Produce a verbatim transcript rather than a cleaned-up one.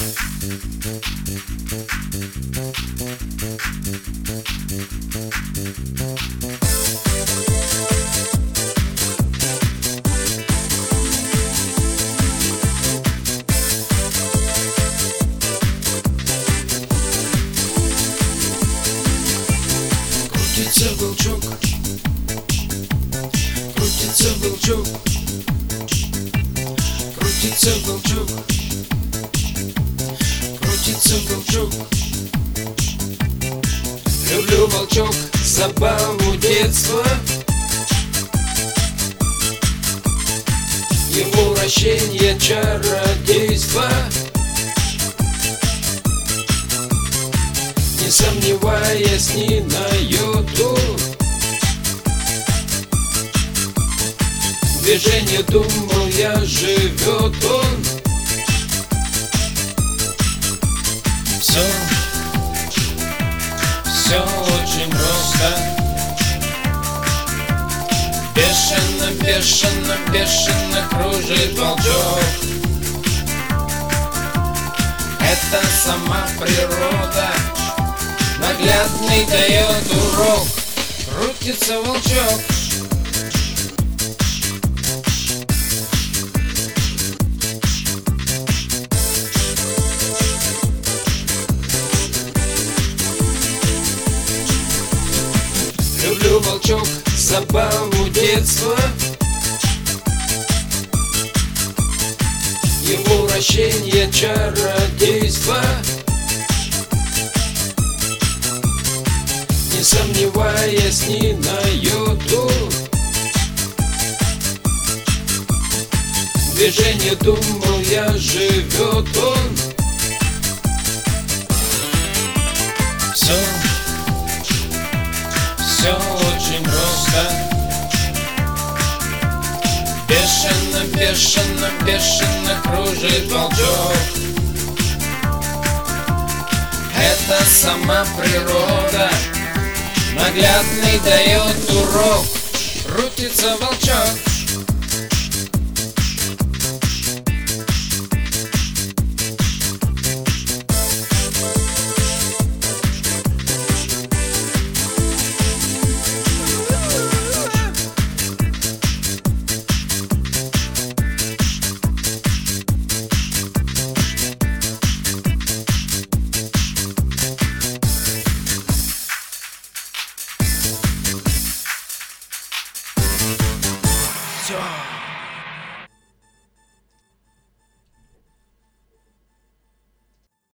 Крутится волчок, крутится волчок, крутится волчок, крутится волчок. Люблю, волчок, забаву детства, его вращение, чародейство. Не сомневаясь ни на йоту, движение, думал я, живет он. Все, все очень просто. Бешено, бешено, бешено кружит волчок. Это сама природа наглядный дает урок. Крутится волчок. Люблю, волчок, забаву детства, его вращение, чародейство. Не сомневаясь ни на йоту, движение, думал я, живет он. Все, все очень просто. Бешено, бешено, бешено кружит волчок. Это сама природа наглядный дает урок. Крутится волчок.